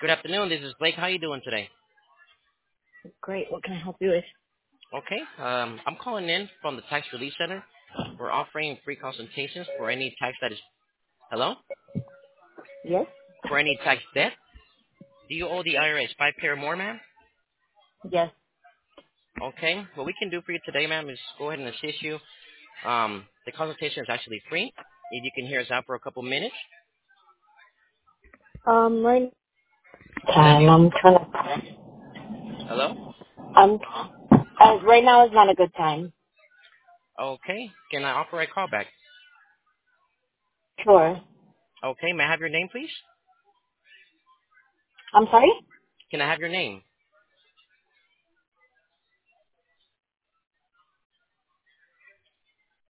Good afternoon. This is Blake. How you doing today? Great. What can I help you with? Okay. I'm calling in from the Tax Relief Center. We're offering free consultations for any tax that is hello Yes? for any tax debt. Do you owe the IRS 5K or more, ma'am? Yes. Okay. What we can do for you today, ma'am, is go ahead and assist you. The consultation is actually free. If you can hear us out for a couple minutes, Right and then time. you I'm trying to. hello. I'm. Right now is not a good time. Okay. Can I offer a callback? Sure. Okay. May I have your name, please? I'm sorry. Can I have your name?